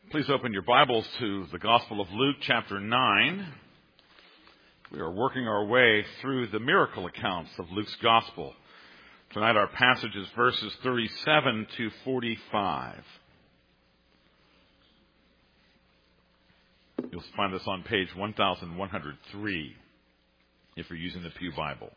Please open your Bibles to the Gospel of Luke, chapter 9. We are working our way through the miracle accounts of Luke's Gospel. Tonight our passage is verses 37 to 45. You'll find this on page 1103 if you're using the Pew Bible.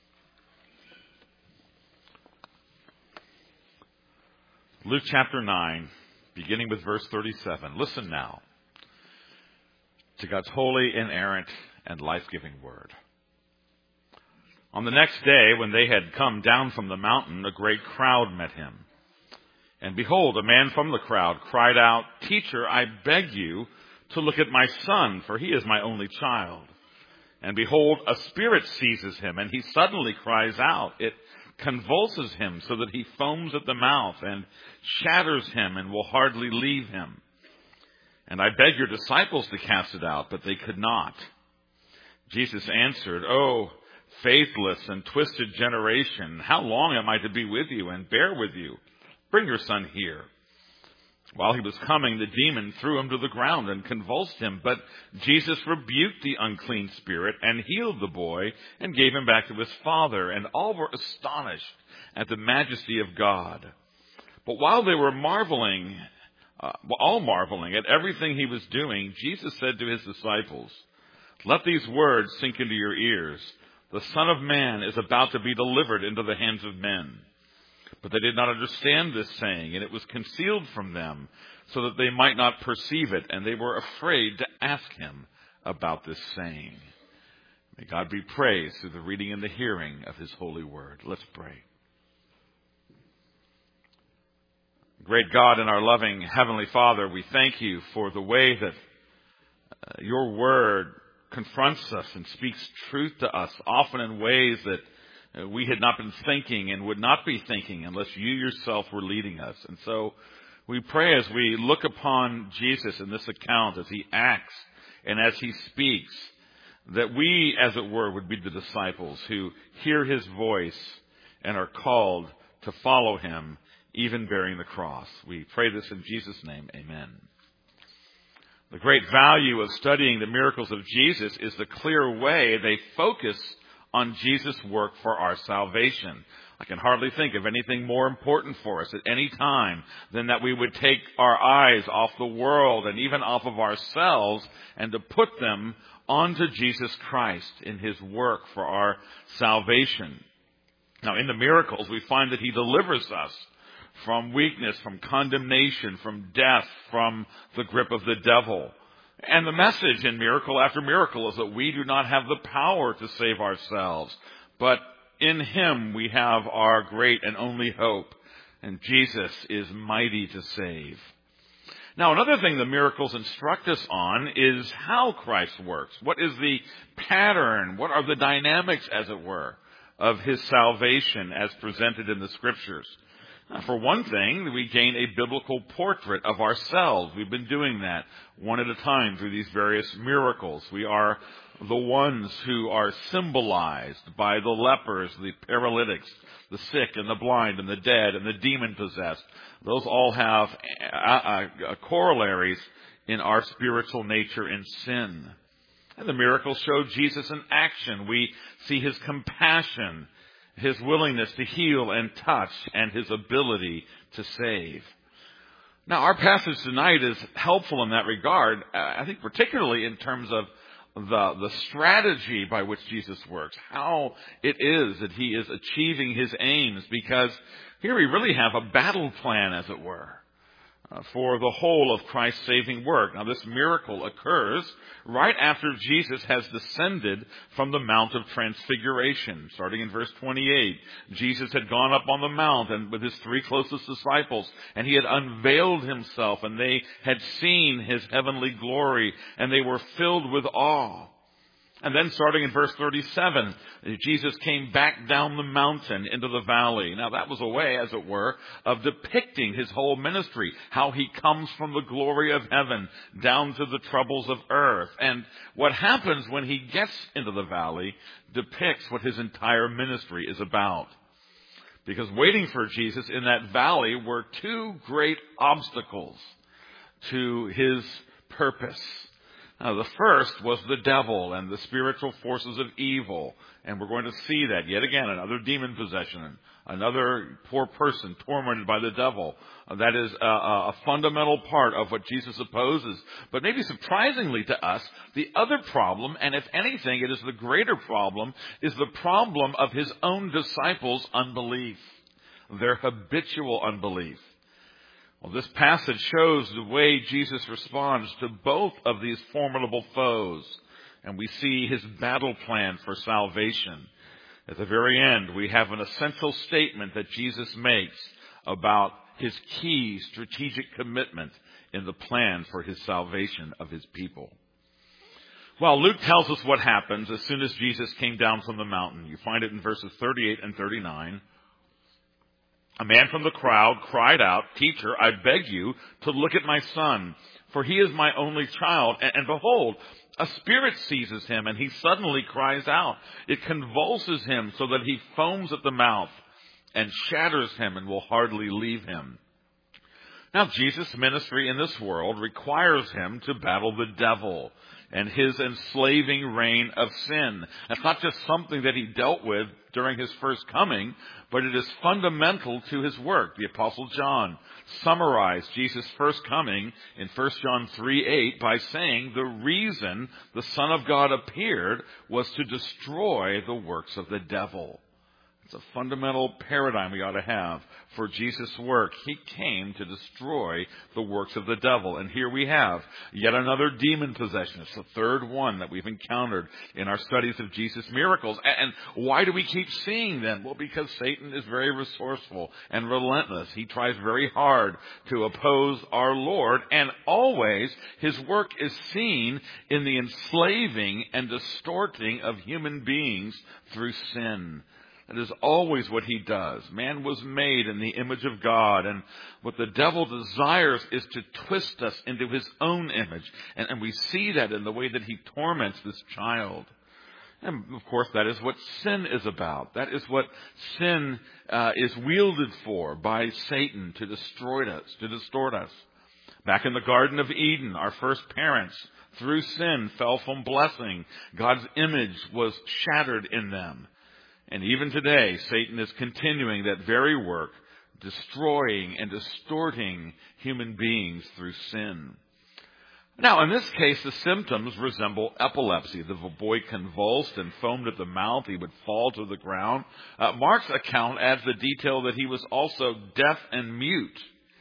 Luke chapter 9. Beginning with verse 37. Listen now to God's holy, inerrant, and life-giving word. On the next day, when they had come down from the mountain, a great crowd met him. And behold, a man from the crowd cried out, "Teacher, I beg you to look at my son, for he is my only child. And behold, a spirit seizes him, and he suddenly cries out. It convulses him so that he foams at the mouth and shatters him and will hardly leave him. And I begged your disciples to cast it out, but they could not." Jesus answered, "O faithless and twisted generation, how long am I to be with you and bear with you? Bring your son here." While he was coming, the demon threw him to the ground and convulsed him. But Jesus rebuked the unclean spirit and healed the boy and gave him back to his father. And all were astonished at the majesty of God. But while they were marveling at everything he was doing, Jesus said to his disciples, "Let these words sink into your ears. The Son of Man is about to be delivered into the hands of men." But they did not understand this saying, and it was concealed from them, so that they might not perceive it, and they were afraid to ask him about this saying. May God be praised through the reading and the hearing of his holy word. Let's pray. Great God and our loving Heavenly Father, we thank you for the way that your word confronts us and speaks truth to us, often in ways that we had not been thinking and would not be thinking unless you yourself were leading us. And so we pray as we look upon Jesus in this account, as he acts and as he speaks, that we, as it were, would be the disciples who hear his voice and are called to follow him, even bearing the cross. We pray this in Jesus' name. Amen. The great value of studying the miracles of Jesus is the clear way they focus on Jesus' work for our salvation. I can hardly think of anything more important for us at any time than that we would take our eyes off the world and even off of ourselves and to put them onto Jesus Christ in his work for our salvation. Now, in the miracles, we find that he delivers us from weakness, from condemnation, from death, from the grip of the devil. And the message in miracle after miracle is that we do not have the power to save ourselves, but in him we have our great and only hope, and Jesus is mighty to save. Now, another thing the miracles instruct us on is how Christ works. What is the pattern? What are the dynamics, as it were, of his salvation as presented in the Scriptures? For one thing, we gain a biblical portrait of ourselves. We've been doing that one at a time through these various miracles. We are the ones who are symbolized by the lepers, the paralytics, the sick and the blind and the dead and the demon-possessed. Those all have corollaries in our spiritual nature in sin. And the miracles show Jesus in action. We see his compassion, his willingness to heal and touch, and his ability to save. Now, our passage tonight is helpful in that regard, I think particularly in terms of the strategy by which Jesus works, how it is that he is achieving his aims, because here we really have a battle plan, as it were, for the whole of Christ's saving work. Now, this miracle occurs right after Jesus has descended from the Mount of Transfiguration. Starting in verse 28, Jesus had gone up on the mount and with his three closest disciples, and he had unveiled himself, and they had seen his heavenly glory, and they were filled with awe. And then starting in verse 37, Jesus came back down the mountain into the valley. Now that was a way, as it were, of depicting his whole ministry, how he comes from the glory of heaven down to the troubles of earth. And what happens when he gets into the valley depicts what his entire ministry is about. Because waiting for Jesus in that valley were two great obstacles to his purpose. Now, the first was the devil and the spiritual forces of evil. And we're going to see that yet again, another demon possession, another poor person tormented by the devil. That is a fundamental part of what Jesus opposes. But maybe surprisingly to us, the other problem, and if anything, it is the greater problem, is the problem of his own disciples' unbelief, their habitual unbelief. Well, this passage shows the way Jesus responds to both of these formidable foes. And we see his battle plan for salvation. At the very end, we have an essential statement that Jesus makes about his key strategic commitment in the plan for his salvation of his people. Well, Luke tells us what happens as soon as Jesus came down from the mountain. You find it in verses 38 and 39. A man from the crowd cried out, "Teacher, I beg you to look at my son, for he is my only child. And behold, a spirit seizes him, and he suddenly cries out. It convulses him so that he foams at the mouth and shatters him and will hardly leave him." Now, Jesus' ministry in this world requires him to battle the devil and his enslaving reign of sin. That's not just something that he dealt with during his first coming, but it is fundamental to his work. The Apostle John summarized Jesus' first coming in 1 John 3:8 by saying the reason the Son of God appeared was to destroy the works of the devil. It's a fundamental paradigm we ought to have for Jesus' work. He came to destroy the works of the devil. And here we have yet another demon possession. It's the third one that we've encountered in our studies of Jesus' miracles. And why do we keep seeing them? Well, because Satan is very resourceful and relentless. He tries very hard to oppose our Lord. And always his work is seen in the enslaving and distorting of human beings through sin. That is always what he does. Man was made in the image of God, and what the devil desires is to twist us into his own image. And we see that in the way that he torments this child. And of course, that is what sin is about. That is what sin is wielded for by Satan, to destroy us, to distort us. Back in the Garden of Eden, our first parents, through sin, fell from blessing. God's image was shattered in them. And even today, Satan is continuing that very work, destroying and distorting human beings through sin. Now, in this case, the symptoms resemble epilepsy. The boy convulsed and foamed at the mouth. He would fall to the ground. Mark's account adds the detail that he was also deaf and mute.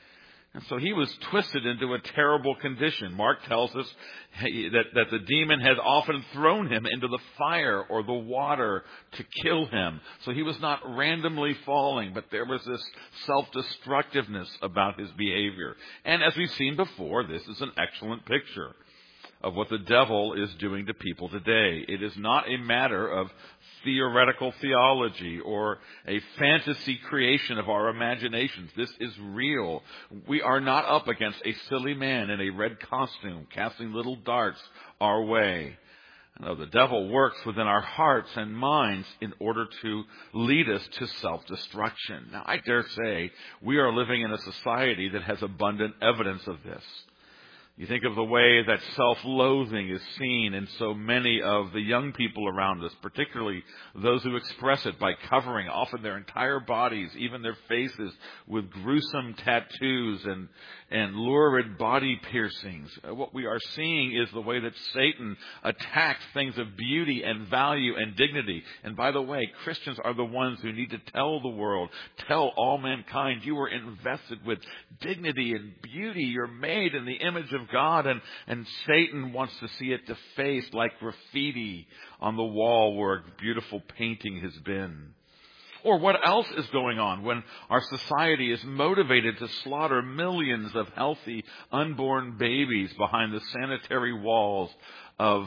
And so he was twisted into a terrible condition. Mark tells us that the demon had often thrown him into the fire or the water to kill him. So he was not randomly falling, but there was this self-destructiveness about his behavior. And as we've seen before, this is an excellent picture of what the devil is doing to people today. It is not a matter of theoretical theology or a fantasy creation of our imaginations. This is real. We are not up against a silly man in a red costume casting little darts our way. No, the devil works within our hearts and minds in order to lead us to self-destruction. Now, I dare say we are living in a society that has abundant evidence of this. You think of the way that self-loathing is seen in so many of the young people around us, particularly those who express it by covering often their entire bodies, even their faces, with gruesome tattoos and lurid body piercings. What we are seeing is the way that Satan attacks things of beauty and value and dignity. And by the way, Christians are the ones who need to tell the world, tell all mankind, you are invested with dignity and beauty. You're made in the image of God, and Satan wants to see it defaced like graffiti on the wall where a beautiful painting has been. Or what else is going on when our society is motivated to slaughter millions of healthy unborn babies behind the sanitary walls of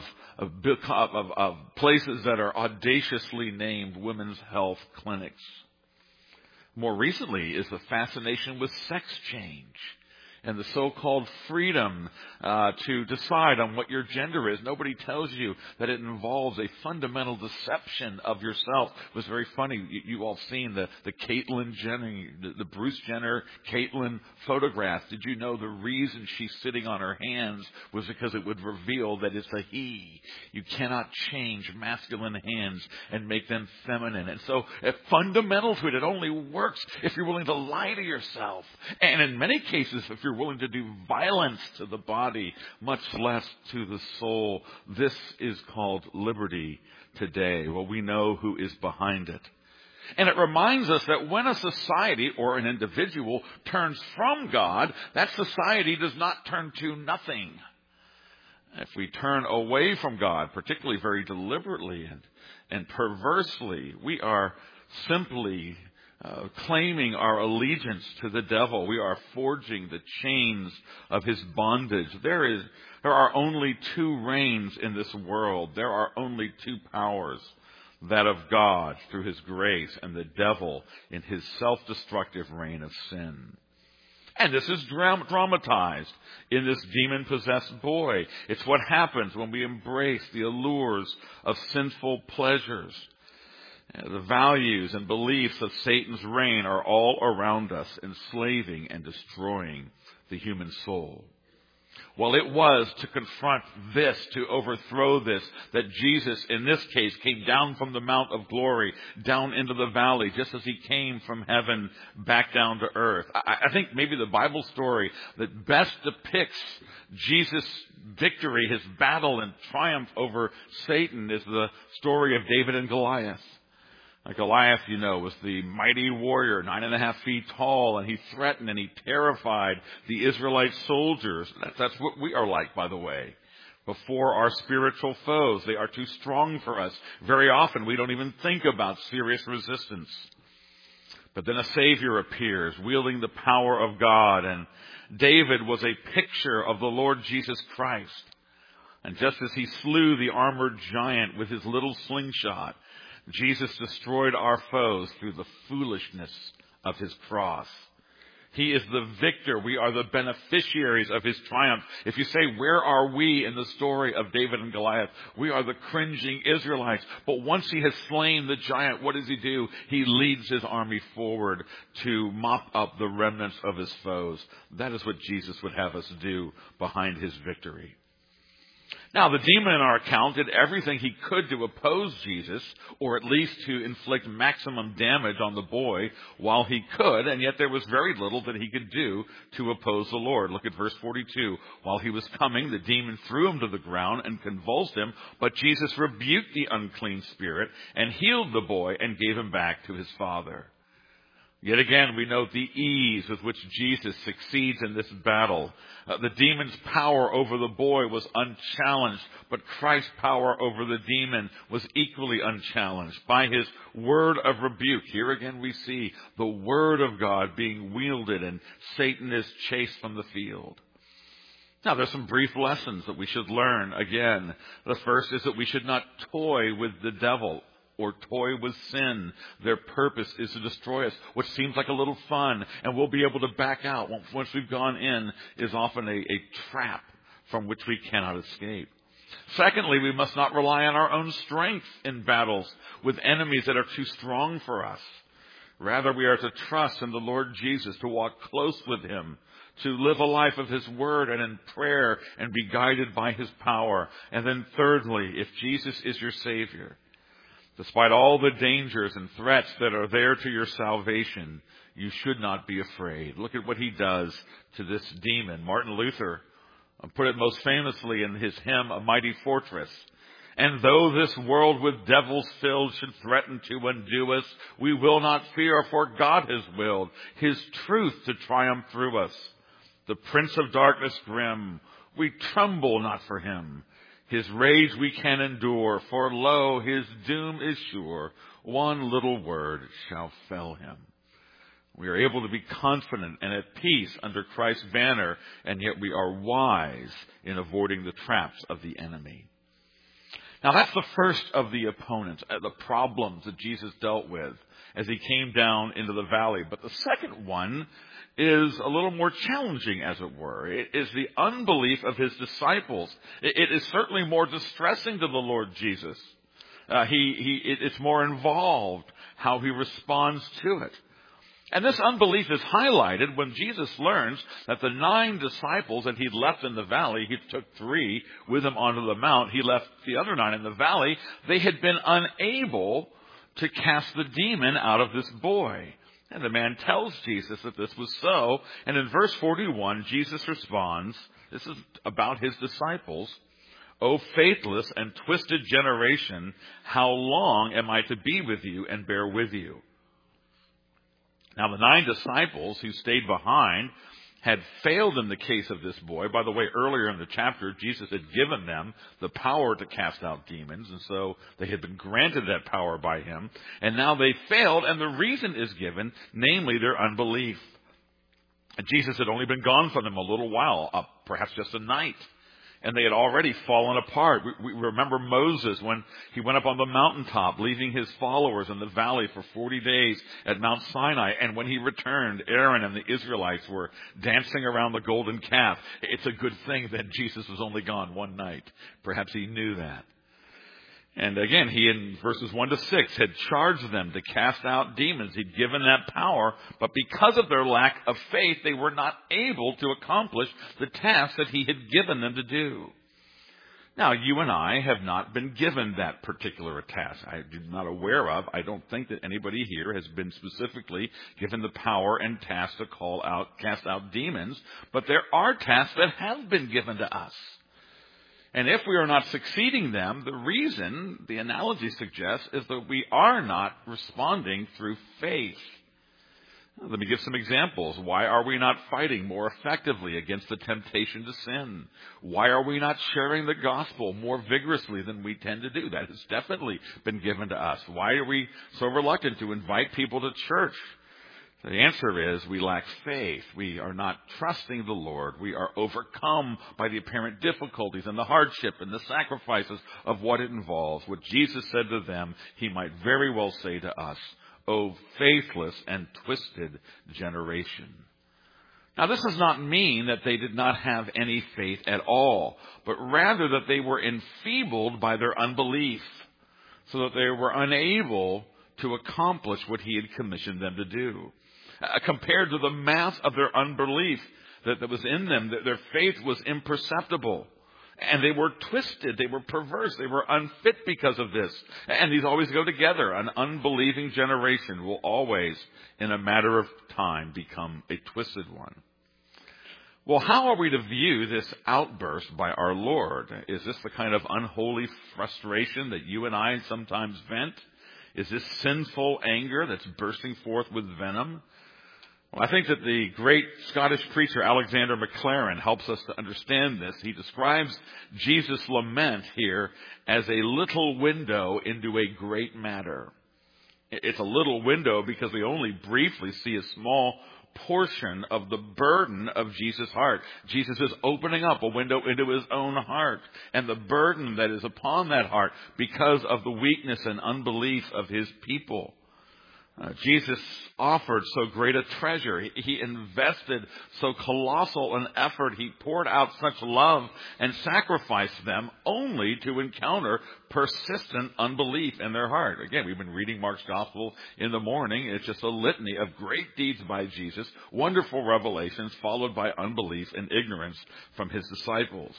places that are audaciously named women's health clinics? More recently is the fascination with sex change and the so-called freedom to decide on what your gender is. Nobody tells you that it involves a fundamental deception of yourself. It was very funny. You all seen the Caitlyn Jenner, the Bruce Jenner Caitlyn photograph. Did you know the reason she's sitting on her hands was because it would reveal that it's a he. You cannot change masculine hands and make them feminine. And so fundamental to it only works if you're willing to lie to yourself. And in many cases, if you're willing to do violence to the body, much less to the soul. This is called liberty today. Well, we know who is behind it. And it reminds us that when a society or an individual turns from God, that society does not turn to nothing. If we turn away from God, particularly very deliberately and perversely, we are simply claiming our allegiance to the devil. We are forging the chains of his bondage. There are only two reigns in this world. There are only two powers, that of God through his grace and the devil in his self-destructive reign of sin. And this is dramatized in this demon-possessed boy. It's what happens when we embrace the allures of sinful pleasures. The values and beliefs of Satan's reign are all around us, enslaving and destroying the human soul. Well, it was to confront this, to overthrow this, that Jesus, in this case, came down from the Mount of Glory, down into the valley, just as he came from heaven back down to earth. I think maybe the Bible story that best depicts Jesus' victory, his battle and triumph over Satan, is the story of David and Goliath. Goliath, was the mighty warrior, 9.5 feet tall, and he threatened and he terrified the Israelite soldiers. That's what we are like, by the way. Before our spiritual foes, they are too strong for us. Very often, we don't even think about serious resistance. But then a Savior appears, wielding the power of God, and David was a picture of the Lord Jesus Christ. And just as he slew the armored giant with his little slingshot, Jesus destroyed our foes through the foolishness of his cross. He is the victor. We are the beneficiaries of his triumph. If you say, where are we in the story of David and Goliath? We are the cringing Israelites. But once he has slain the giant, what does he do? He leads his army forward to mop up the remnants of his foes. That is what Jesus would have us do behind his victory. Now, the demon in our account did everything he could to oppose Jesus, or at least to inflict maximum damage on the boy while he could, and yet there was very little that he could do to oppose the Lord. Look at verse 42. While he was coming, the demon threw him to the ground and convulsed him, but Jesus rebuked the unclean spirit and healed the boy and gave him back to his father. Yet again, we note the ease with which Jesus succeeds in this battle. The demon's power over the boy was unchallenged, but Christ's power over the demon was equally unchallenged by his word of rebuke. Here again we see the word of God being wielded, and Satan is chased from the field. Now, there's some brief lessons that we should learn. Again, the first is that we should not toy with the devil or toy with sin. Their purpose is to destroy us. What seems like a little fun, and we'll be able to back out once we've gone in, is often a trap from which we cannot escape. Secondly, we must not rely on our own strength in battles with enemies that are too strong for us. Rather, we are to trust in the Lord Jesus, to walk close with him, to live a life of his word and in prayer and be guided by his power. And then thirdly, if Jesus is your Savior, despite all the dangers and threats that are there to your salvation, you should not be afraid. Look at what he does to this demon. Martin Luther put it most famously in his hymn, A Mighty Fortress. And though this world with devils filled should threaten to undo us, we will not fear, for God has willed his truth to triumph through us. The prince of darkness grim, we tremble not for him. His rage we can endure, for lo, his doom is sure. One little word shall fell him. We are able to be confident and at peace under Christ's banner, and yet we are wise in avoiding the traps of the enemy. Now that's the first of the opponents, the problems that Jesus dealt with as he came down into the valley. But the second one is a little more challenging, as it were. It is the unbelief of his disciples. It is certainly more distressing to the Lord Jesus. It's more involved how he responds to it. And this unbelief is highlighted when Jesus learns that the 9 disciples that he'd left in the valley, he took 3 with him onto the mount, he left the other 9 in the valley, they had been unable to cast the demon out of this boy. And the man tells Jesus that this was so. And in verse 41, Jesus responds, this is about his disciples, "O faithless and twisted generation, how long am I to be with you and bear with you?" Now the 9 disciples who stayed behind had failed in the case of this boy. By the way, earlier in the chapter, Jesus had given them the power to cast out demons, and so they had been granted that power by him. And now they failed, and the reason is given, namely their unbelief. And Jesus had only been gone from them a little while, perhaps just a night. And they had already fallen apart. We remember Moses when he went up on the mountaintop, leaving his followers in the valley for 40 days at Mount Sinai. And when he returned, Aaron and the Israelites were dancing around the golden calf. It's a good thing that Jesus was only gone one night. Perhaps he knew that. And again, he in verses 1 to 6 had charged them to cast out demons. He'd given that power, but because of their lack of faith, they were not able to accomplish the task that he had given them to do. Now, you and I have not been given that particular task. I'm not aware of. I don't think that anybody here has been specifically given the power and task to cast out demons, but there are tasks that have been given to us. And if we are not succeeding them, the reason, the analogy suggests, is that we are not responding through faith. Let me give some examples. Why are we not fighting more effectively against the temptation to sin? Why are we not sharing the gospel more vigorously than we tend to do? That has definitely been given to us. Why are we so reluctant to invite people to church? The answer is we lack faith. We are not trusting the Lord. We are overcome by the apparent difficulties and the hardship and the sacrifices of what it involves. What Jesus said to them, he might very well say to us, "O faithless and twisted generation." Now, this does not mean that they did not have any faith at all, but rather that they were enfeebled by their unbelief, so that they were unable to accomplish what he had commissioned them to do. Compared to the mass of their unbelief that was in them, their faith was imperceptible. And they were twisted, they were perverse, they were unfit because of this. And these always go together. An unbelieving generation will always, in a matter of time, become a twisted one. Well, how are we to view this outburst by our Lord? Is this the kind of unholy frustration that you and I sometimes vent? Is this sinful anger that's bursting forth with venom? Well, I think that the great Scottish preacher Alexander MacLaren helps us to understand this. He describes Jesus' lament here as a little window into a great matter. It's a little window because we only briefly see a small portion of the burden of Jesus' heart. Jesus is opening up a window into his own heart and the burden that is upon that heart because of the weakness and unbelief of his people. Jesus offered so great a treasure. He invested so colossal an effort. He poured out such love and sacrificed them only to encounter persistent unbelief in their heart. Again, we've been reading Mark's gospel in the morning. It's just a litany of great deeds by Jesus, wonderful revelations followed by unbelief and ignorance from his disciples.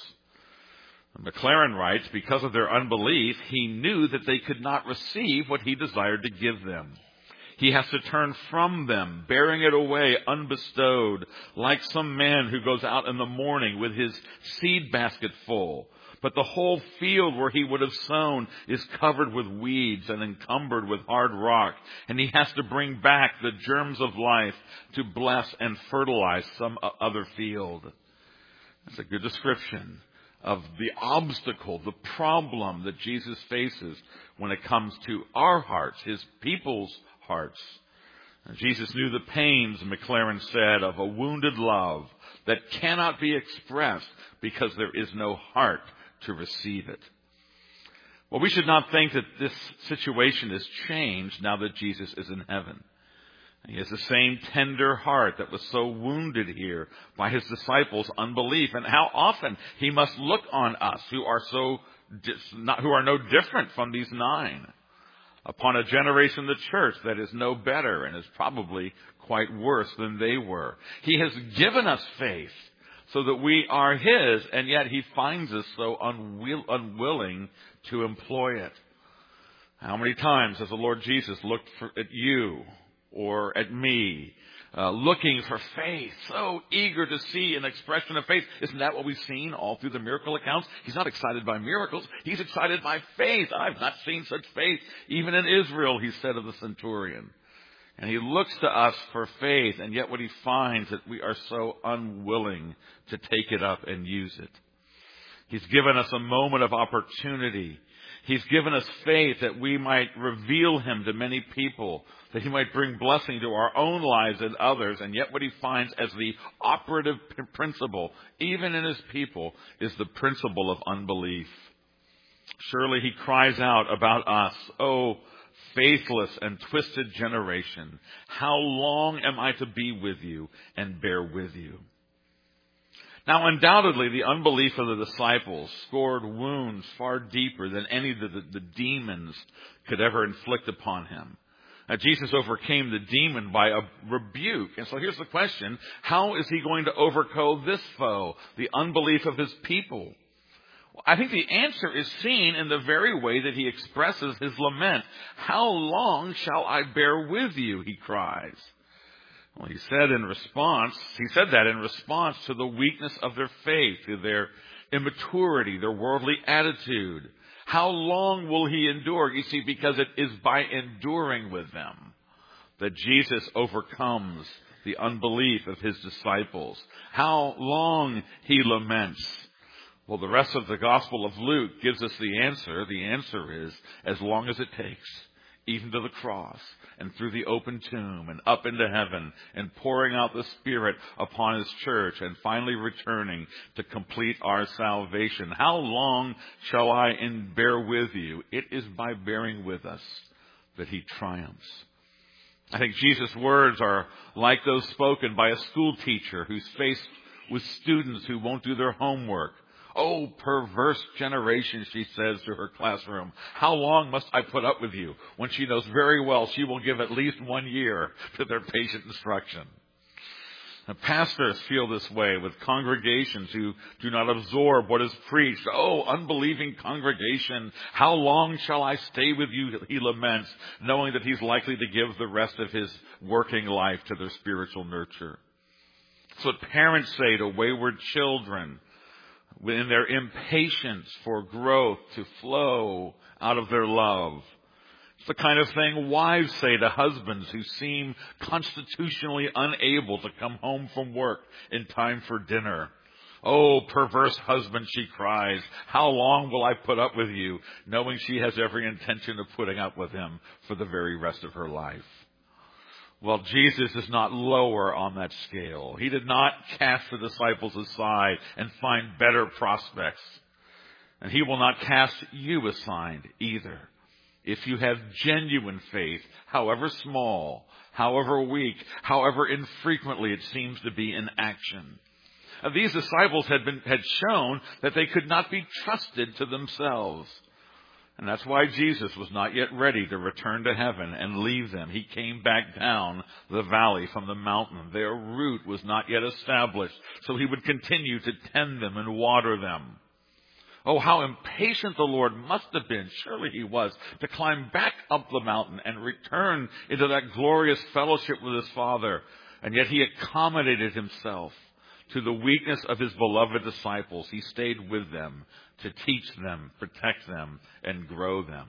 MacLaren writes, because of their unbelief, he knew that they could not receive what he desired to give them. He has to turn from them, bearing it away unbestowed, like some man who goes out in the morning with his seed basket full. But the whole field where he would have sown is covered with weeds and encumbered with hard rock. And he has to bring back the germs of life to bless and fertilize some other field. That's a good description of the obstacle, the problem that Jesus faces when it comes to our hearts, his people's hearts. Jesus knew the pains, MacLaren said, of a wounded love that cannot be expressed because there is no heart to receive it. Well, we should not think that this situation has changed now that Jesus is in heaven. He has the same tender heart that was so wounded here by his disciples' unbelief, and how often he must look on us who are no different from these 9, upon a generation of the church that is no better and is probably quite worse than they were. He has given us faith so that we are his, and yet he finds us so unwilling to employ it. How many times has the Lord Jesus looked at you or at me, looking for faith, so eager to see an expression of faith? Isn't that what we've seen all through the miracle accounts? He's not excited by miracles. He's excited by faith. I've not seen such faith even in Israel, he said of the centurion. And he looks to us for faith, and yet what he finds that we are so unwilling to take it up and use it. He's given us a moment of opportunity. He's given us faith that we might reveal him to many people, that he might bring blessing to our own lives and others. And yet what he finds as the operative principle, even in his people, is the principle of unbelief. Surely he cries out about us, "Oh, faithless and twisted generation, how long am I to be with you and bear with you?" Now, undoubtedly, the unbelief of the disciples scored wounds far deeper than any of the demons could ever inflict upon him. Jesus overcame the demon by a rebuke. And so here's the question: how is he going to overcome this foe, the unbelief of his people? Well, I think the answer is seen in the very way that he expresses his lament. "How long shall I bear with you?" he cries. Well, he said that in response to the weakness of their faith, to their immaturity, their worldly attitude. How long will he endure? You see, because it is by enduring with them that Jesus overcomes the unbelief of his disciples. How long he laments. Well, the rest of the Gospel of Luke gives us the answer. The answer is, as long as it takes, even to the cross and through the open tomb and up into heaven and pouring out the Spirit upon his church and finally returning to complete our salvation. How long shall I bear with you? It is by bearing with us that he triumphs. I think Jesus' words are like those spoken by a school teacher who's faced with students who won't do their homework. "Oh, perverse generation," she says to her classroom, "how long must I put up with you?" when she knows very well she will give at least 1 year to their patient instruction. Now, pastors feel this way with congregations who do not absorb what is preached. "Oh, unbelieving congregation, how long shall I stay with you?" he laments, knowing that he's likely to give the rest of his working life to their spiritual nurture. It's what parents say to wayward children in their impatience for growth to flow out of their love. It's the kind of thing wives say to husbands who seem constitutionally unable to come home from work in time for dinner. "Oh, perverse husband," she cries, "how long will I put up with you?" knowing she has every intention of putting up with him for the very rest of her life. Well, Jesus is not lower on that scale. He did not cast the disciples aside and find better prospects. And he will not cast you aside either. If you have genuine faith, however small, however weak, however infrequently it seems to be in action. These disciples had shown that they could not be trusted to themselves. And that's why Jesus was not yet ready to return to heaven and leave them. He came back down the valley from the mountain. Their root was not yet established, so he would continue to tend them and water them. Oh, how impatient the Lord must have been, surely he was, to climb back up the mountain and return into that glorious fellowship with his Father. And yet he accommodated himself to the weakness of his beloved disciples. He stayed with them to teach them, protect them, and grow them.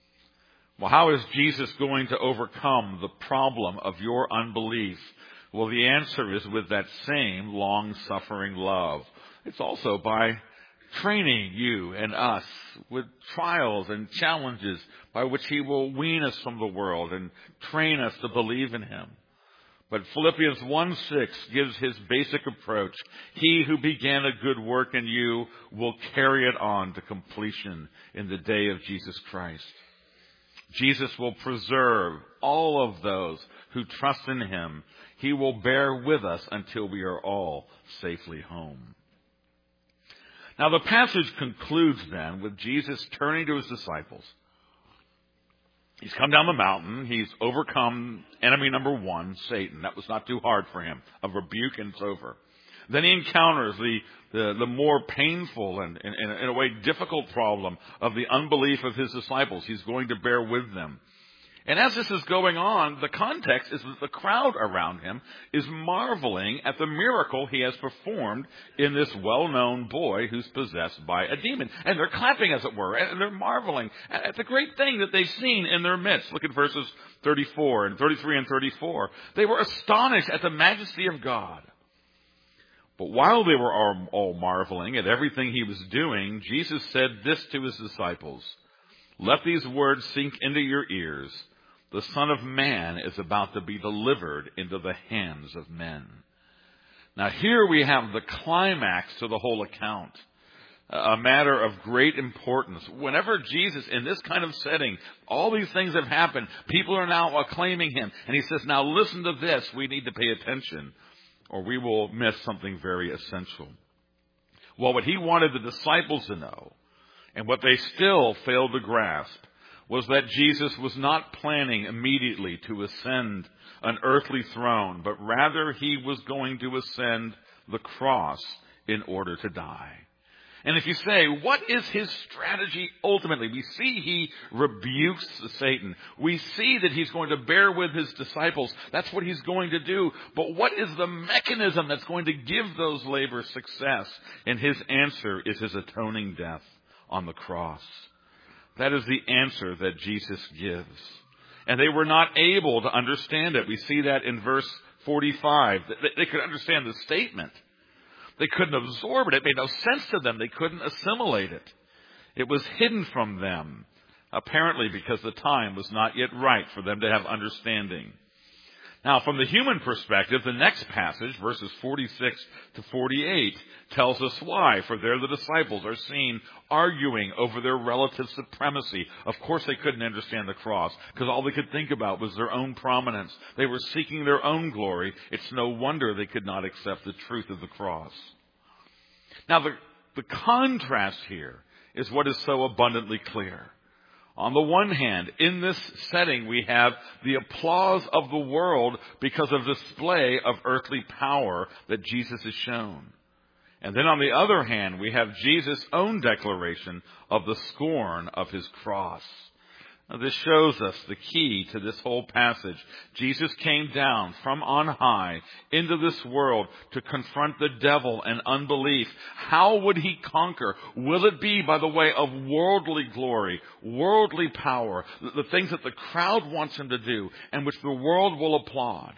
Well, how is Jesus going to overcome the problem of your unbelief? Well, the answer is with that same long-suffering love. It's also by training you and us with trials and challenges by which he will wean us from the world and train us to believe in him. But Philippians 1:6 gives his basic approach. He who began a good work in you will carry it on to completion in the day of Jesus Christ. Jesus will preserve all of those who trust in him. He will bear with us until we are all safely home. Now the passage concludes then with Jesus turning to his disciples. He's come down the mountain. He's overcome enemy number one, Satan. That was not too hard for him. A rebuke and it's over. Then he encounters the more painful and in a way difficult problem of the unbelief of his disciples. He's going to bear with them. And as this is going on, the context is that the crowd around him is marveling at the miracle he has performed in this well-known boy who's possessed by a demon. And they're clapping, as it were, and they're marveling at the great thing that they've seen in their midst. Look at verses 34 and 33 and 34. They were astonished at the majesty of God. But while they were all marveling at everything he was doing, Jesus said this to his disciples, "Let these words sink into your ears. The Son of Man is about to be delivered into the hands of men." Now here we have the climax to the whole account, a matter of great importance. Whenever Jesus, in this kind of setting, all these things have happened, people are now acclaiming him. And he says, now listen to this, we need to pay attention, or we will miss something very essential. Well, what he wanted the disciples to know, and what they still failed to grasp, was that Jesus was not planning immediately to ascend an earthly throne, but rather he was going to ascend the cross in order to die. And if you say, what is his strategy ultimately? We see he rebukes Satan. We see that he's going to bear with his disciples. That's what he's going to do. But what is the mechanism that's going to give those labors success? And his answer is his atoning death on the cross. That is the answer that Jesus gives. And they were not able to understand it. We see that in verse 45. They could understand the statement. They couldn't absorb it. It made no sense to them. They couldn't assimilate it. It was hidden from them, apparently because the time was not yet right for them to have understanding. Now, from the human perspective, the next passage, verses 46 to 48, tells us why. For there the disciples are seen arguing over their relative supremacy. Of course they couldn't understand the cross, because all they could think about was their own prominence. They were seeking their own glory. It's no wonder they could not accept the truth of the cross. Now, the contrast here is what is so abundantly clear. On the one hand, in this setting, we have the applause of the world because of the display of earthly power that Jesus has shown. And then on the other hand, we have Jesus' own declaration of the scorn of his cross. Now, this shows us the key to this whole passage. Jesus came down from on high into this world to confront the devil and unbelief. How would he conquer? Will it be by the way of worldly glory, worldly power, the things that the crowd wants him to do and which the world will applaud?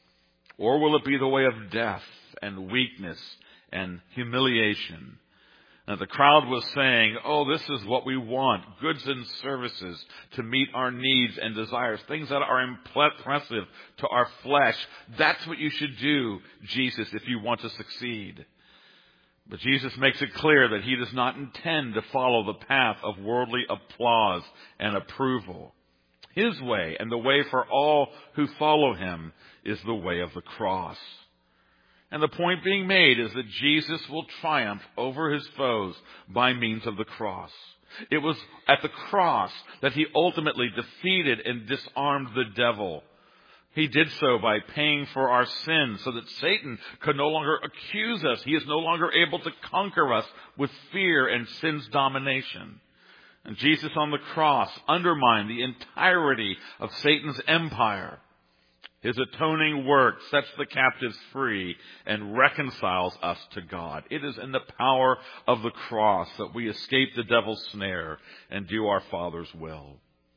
Or will it be the way of death and weakness and humiliation? And the crowd was saying, oh, this is what we want, goods and services to meet our needs and desires, things that are impressive to our flesh. That's what you should do, Jesus, if you want to succeed. But Jesus makes it clear that he does not intend to follow the path of worldly applause and approval. His way, and the way for all who follow him, is the way of the cross. And the point being made is that Jesus will triumph over his foes by means of the cross. It was at the cross that he ultimately defeated and disarmed the devil. He did so by paying for our sins so that Satan could no longer accuse us. He is no longer able to conquer us with fear and sin's domination. And Jesus on the cross undermined the entirety of Satan's empire. His atoning work sets the captives free and reconciles us to God. It is in the power of the cross that we escape the devil's snare and do our Father's will.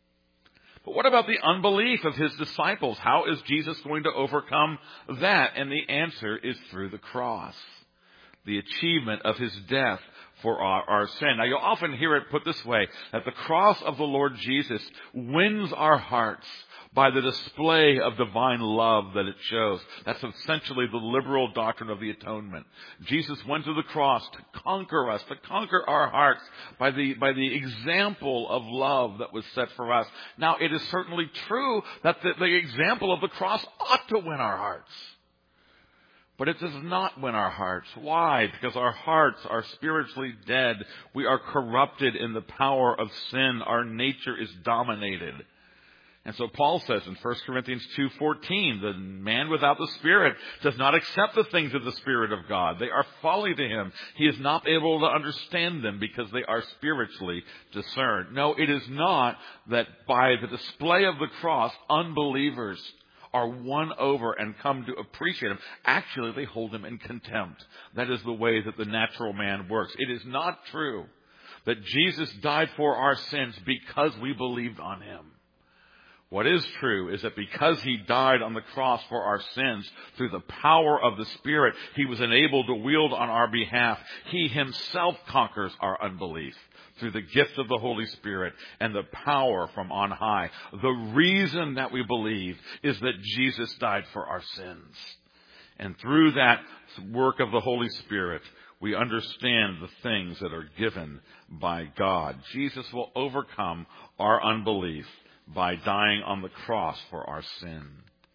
But what about the unbelief of his disciples? How is Jesus going to overcome that? And the answer is through the cross. the achievement of his death for our sin. Now, you'll often hear it put this way, that the cross of the Lord Jesus wins our hearts by the display of divine love that it shows. That's essentially the liberal doctrine of the atonement. Jesus went to the cross to conquer us, to conquer our hearts by the example of love that was set for us. Now, it is certainly true that the example of the cross ought to win our hearts. But it does not win our hearts. Why? Because our hearts are spiritually dead. We are corrupted in the power of sin. Our nature is dominated. And so Paul says in 1 Corinthians 2:14, the man without the Spirit does not accept the things of the Spirit of God. They are folly to him. He is not able to understand them because they are spiritually discerned. No, it is not that by the display of the cross, unbelievers are won over and come to appreciate him. Actually, they hold him in contempt. That is the way that the natural man works. It is not true that Jesus died for our sins because we believed on him. What is true is that because he died on the cross for our sins, through the power of the Spirit, he was enabled to wield on our behalf. He himself conquers our unbelief through the gift of the Holy Spirit and the power from on high. The reason that we believe is that Jesus died for our sins. And through that work of the Holy Spirit, we understand the things that are given by God. Jesus will overcome our unbelief by dying on the cross for our sin.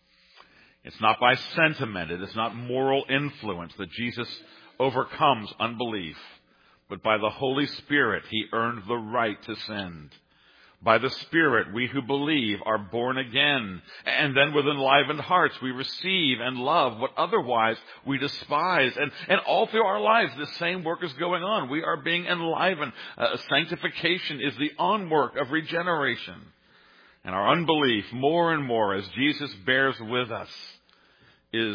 It's not by sentiment, it is not moral influence that Jesus overcomes unbelief, but by the Holy Spirit he earned the right to sin. By the Spirit, we who believe are born again, and then with enlivened hearts we receive and love what otherwise we despise. And all through our lives, the same work is going on. We are being enlivened. Sanctification is the on work of regeneration. And our unbelief, more and more, as Jesus bears with us, is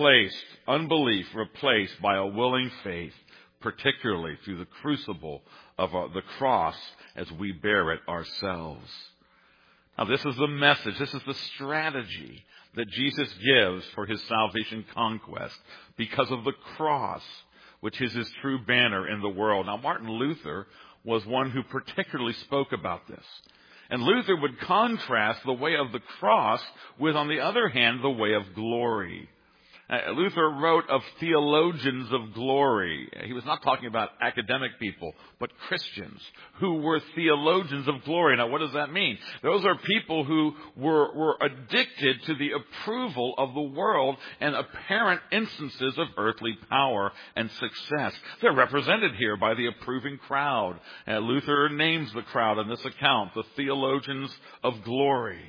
unbelief replaced by a willing faith, particularly through the crucible of the cross as we bear it ourselves. Now, this is the message, this is the strategy that Jesus gives for his salvation conquest because of the cross, which is his true banner in the world. Now, Martin Luther was one who particularly spoke about this. And Luther would contrast the way of the cross with, on the other hand, the way of glory. Luther wrote of theologians of glory. He was not talking about academic people, but Christians who were theologians of glory. Now, what does that mean? Those are people who were addicted to the approval of the world and apparent instances of earthly power and success. They're represented here by the approving crowd. Luther names the crowd in this account, the theologians of glory.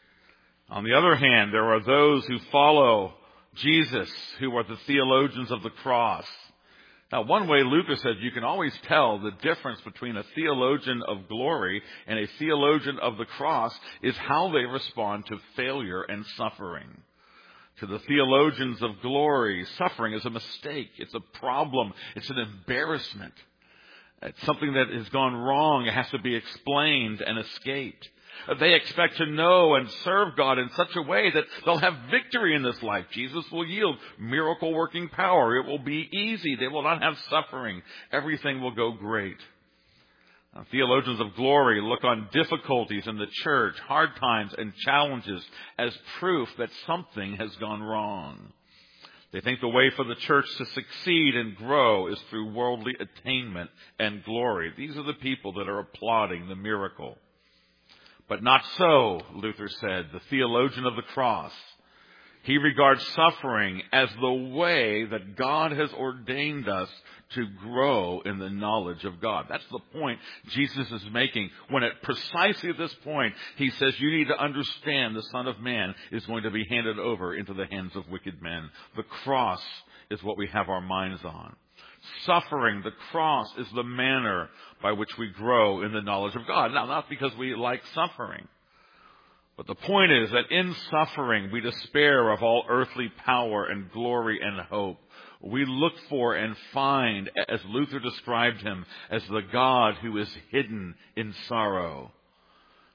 On the other hand, there are those who follow Jesus, who are the theologians of the cross. Now, one way Luther said you can always tell the difference between a theologian of glory and a theologian of the cross is how they respond to failure and suffering. To the theologians of glory, suffering is a mistake. It's a problem. It's an embarrassment. It's something that has gone wrong. It has to be explained and escaped. They expect to know and serve God in such a way that they'll have victory in this life. Jesus will yield miracle-working power. It will be easy. They will not have suffering. Everything will go great. Theologians of glory look on difficulties in the church, hard times and challenges as proof that something has gone wrong. They think the way for the church to succeed and grow is through worldly attainment and glory. These are the people that are applauding the miracle. But not so, Luther said, the theologian of the cross. He regards suffering as the way that God has ordained us to grow in the knowledge of God. That's the point Jesus is making when at precisely this point he says you need to understand the Son of Man is going to be handed over into the hands of wicked men. The cross is what we have our minds on. Suffering, the cross, is the manner by which we grow in the knowledge of God. Now, not because we like suffering, but the point is that in suffering we despair of all earthly power and glory and hope. We look for and find, as Luther described him, as the God who is hidden in sorrow.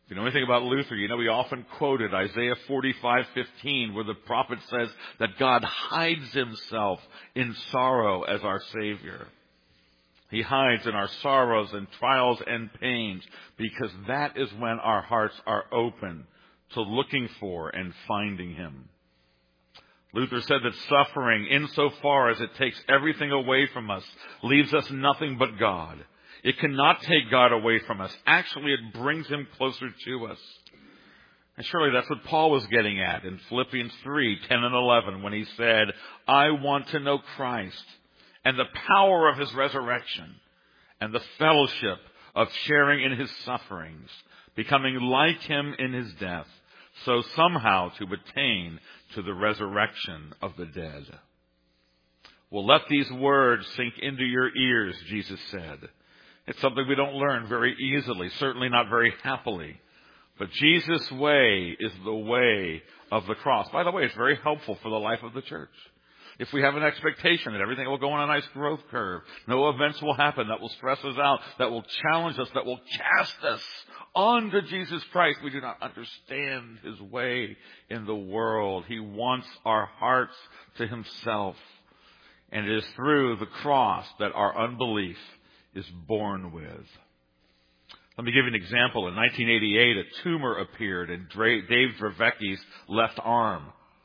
If you know anything about Luther, you know he often quoted Isaiah 45:15, where the prophet says that God hides himself in sorrow as our Savior. He hides in our sorrows and trials and pains, because that is when our hearts are open to looking for and finding him. Luther said that suffering, insofar as it takes everything away from us, leaves us nothing but God. It cannot take God away from us. Actually, it brings him closer to us. And surely that's what Paul was getting at in Philippians 3:10 and 11, when he said, I want to know Christ and the power of his resurrection and the fellowship of sharing in his sufferings, becoming like him in his death, so somehow to attain to the resurrection of the dead. Well, let these words sink into your ears, Jesus said. It's something we don't learn very easily, certainly not very happily. But Jesus' way is the way of the cross. By the way, it's very helpful for the life of the church. If we have an expectation that everything will go on a nice growth curve, no events will happen that will stress us out, that will challenge us, that will cast us onto Jesus Christ, we do not understand his way in the world. He wants our hearts to himself. And it is through the cross that our unbelief is born with. Let me give you an example. In 1988, a tumor appeared in Dave Draveki's left arm.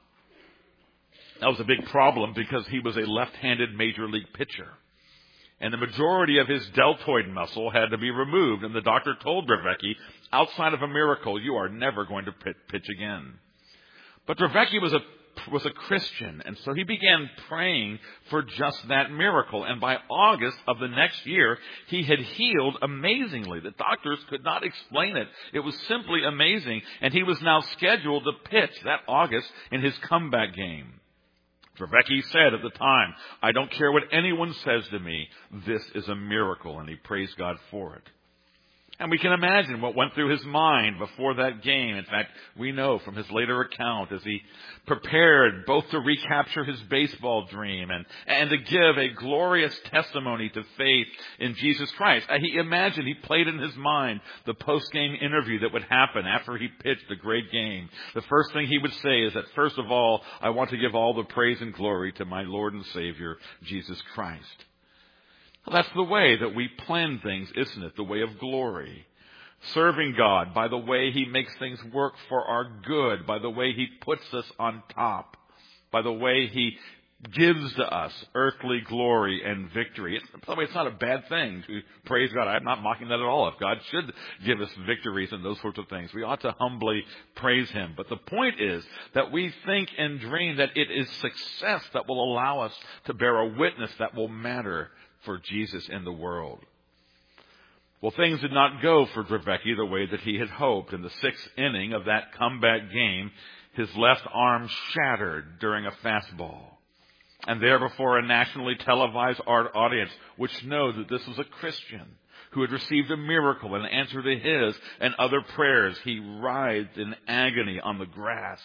That was a big problem because he was a left-handed major league pitcher. And the majority of his deltoid muscle had to be removed. And the doctor told Dravecki, outside of a miracle, you are never going to pitch again. But Dravecki was a Christian, and so he began praying for just that miracle. And by August of the next year, he had healed amazingly. The doctors could not explain it. It was simply amazing. And he was now scheduled to pitch that August in his comeback game. Dravecki said at the time, I don't care what anyone says to me, this is a miracle, and he praised God for it. And we can imagine what went through his mind before that game. In fact, we know from his later account as he prepared both to recapture his baseball dream and to give a glorious testimony to faith in Jesus Christ. He imagined, he played in his mind the post-game interview that would happen after he pitched a great game. The first thing he would say is that, first of all, I want to give all the praise and glory to my Lord and Savior, Jesus Christ. Well, that's the way that we plan things, isn't it? The way of glory. Serving God by the way he makes things work for our good, by the way he puts us on top, by the way he gives to us earthly glory and victory. By the way, it's not a bad thing to praise God. I'm not mocking that at all. If God should give us victories and those sorts of things, we ought to humbly praise him. But the point is that we think and dream that it is success that will allow us to bear a witness that will matter for Jesus in the world. Well, things did not go for Dravecki the way that he had hoped. In the sixth inning of that comeback game, his left arm shattered during a fastball. And there before a nationally televised audience, which knows that this was a Christian who had received a miracle in answer to his and other prayers, he writhed in agony on the grass.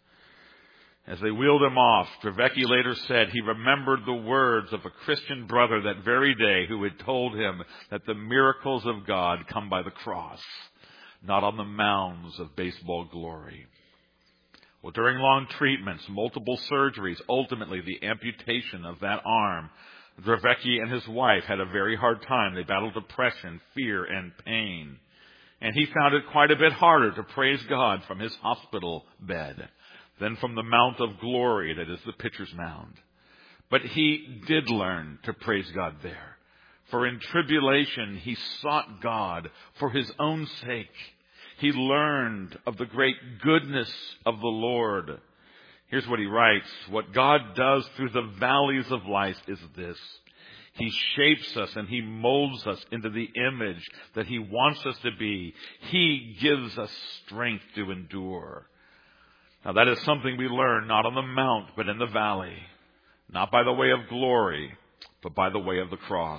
As they wheeled him off, Dravecki later said he remembered the words of a Christian brother that very day who had told him that the miracles of God come by the cross, not on the mounds of baseball glory. Well, during long treatments, multiple surgeries, ultimately the amputation of that arm, Dravecki and his wife had a very hard time. They battled depression, fear, and pain. And he found it quite a bit harder to praise God from his hospital bed than from the Mount of Glory that is the pitcher's mound. But he did learn to praise God there. For in tribulation he sought God for his own sake. He learned of the great goodness of the Lord. Here's what he writes. What God does through the valleys of life is this. He shapes us and he molds us into the image that he wants us to be. He gives us strength to endure. Now that is something we learn not on the mount, but in the valley. Not by the way of glory, but by the way of the cross.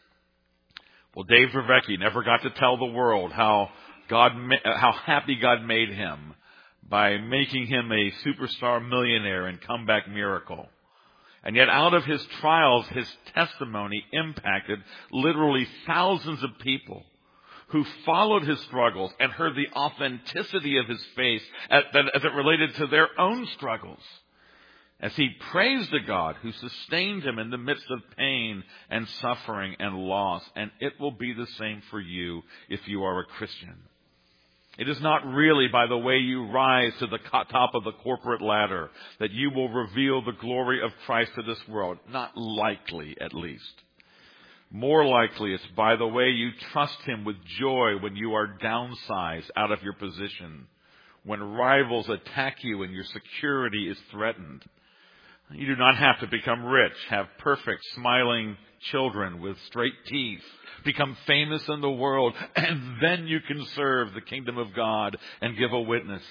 Well, Dave Dravecki never got to tell the world how happy God made him by making him a superstar millionaire and comeback miracle. And yet out of his trials, his testimony impacted literally thousands of people who followed his struggles and heard the authenticity of his faith as it related to their own struggles, as he praised the God who sustained him in the midst of pain and suffering and loss. And it will be the same for you if you are a Christian. It is not really by the way you rise to the top of the corporate ladder that you will reveal the glory of Christ to this world. Not likely, at least. More likely, it's by the way you trust him with joy when you are downsized out of your position, when rivals attack you and your security is threatened. You do not have to become rich, have perfect, smiling children with straight teeth, become famous in the world, and then you can serve the kingdom of God and give a witness.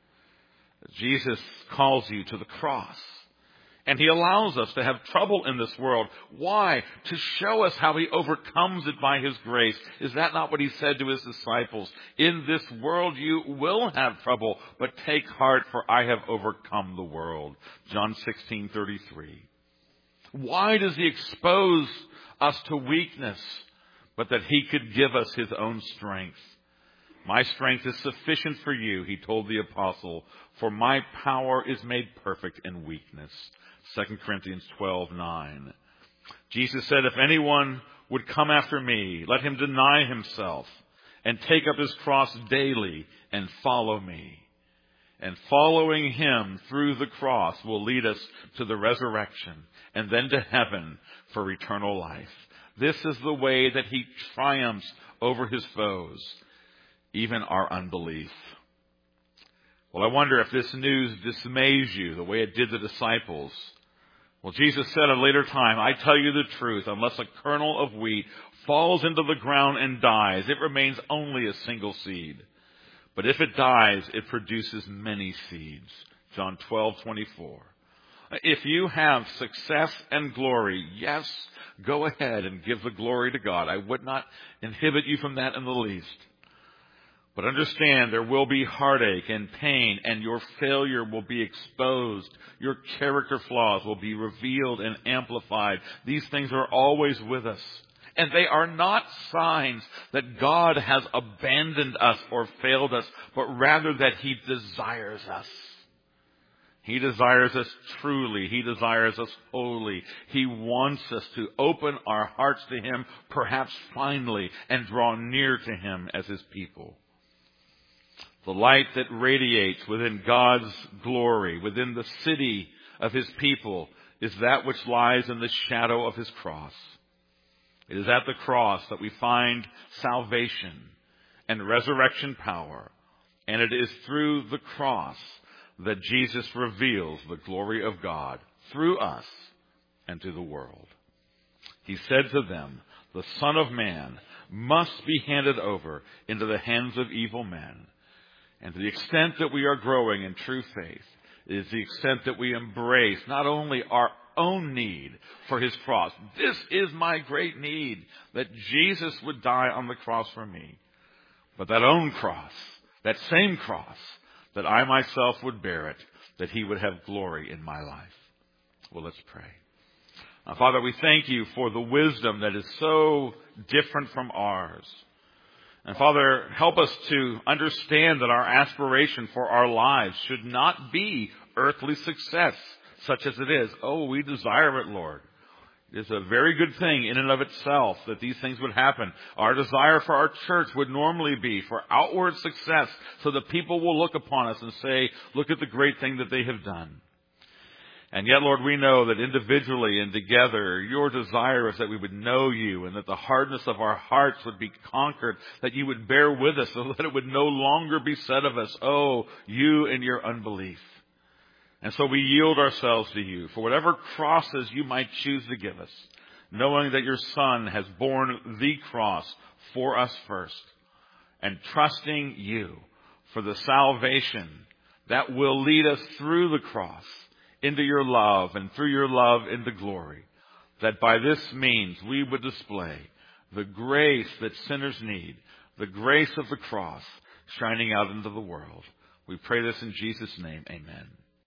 Jesus calls you to the cross, and he allows us to have trouble in this world. Why? To show us how he overcomes it by his grace. Is that not what he said to his disciples? In this world you will have trouble, but take heart, for I have overcome the world. John 16:33. Why does he expose us to weakness, but that he could give us his own strength? My strength is sufficient for you, he told the apostle, for my power is made perfect in weakness. 2 Corinthians 12:9. Jesus said, if anyone would come after me, let him deny himself and take up his cross daily and follow me. And following him through the cross will lead us to the resurrection and then to heaven for eternal life. This is the way that he triumphs over his foes, even our unbelief. Well, I wonder if this news dismays you the way it did the disciples. Well, Jesus said at a later time, I tell you the truth, unless a kernel of wheat falls into the ground and dies, it remains only a single seed. But if it dies, it produces many seeds. John 12:24. If you have success and glory, yes, go ahead and give the glory to God. I would not inhibit you from that in the least. But understand there will be heartache and pain, and your failure will be exposed. Your character flaws will be revealed and amplified. These things are always with us. And they are not signs that God has abandoned us or failed us, but rather that he desires us. He desires us truly. He desires us wholly. He wants us to open our hearts to him, perhaps finally, and draw near to him as his people. The light that radiates within God's glory, within the city of his people, is that which lies in the shadow of his cross. It is at the cross that we find salvation and resurrection power. And it is through the cross that Jesus reveals the glory of God through us and to the world. He said to them, the Son of Man must be handed over into the hands of evil men. And to the extent that we are growing in true faith is the extent that we embrace not only our own need for his cross. This is my great need, that Jesus would die on the cross for me. But that own cross, that same cross, that I myself would bear it, that he would have glory in my life. Well, let's pray. Father, we thank you for the wisdom that is so different from ours. And Father, help us to understand that our aspiration for our lives should not be earthly success, such as it is. Oh, we desire it, Lord. It is a very good thing in and of itself that these things would happen. Our desire for our church would normally be for outward success, so that people will look upon us and say, look at the great thing that they have done. And yet, Lord, we know that individually and together, your desire is that we would know you and that the hardness of our hearts would be conquered, that you would bear with us so that it would no longer be said of us, oh, you and your unbelief. And so we yield ourselves to you for whatever crosses you might choose to give us, knowing that your Son has borne the cross for us first, and trusting you for the salvation that will lead us through the cross into your love, and through your love into glory, that by this means we would display the grace that sinners need, the grace of the cross shining out into the world. We pray this in Jesus' name. Amen.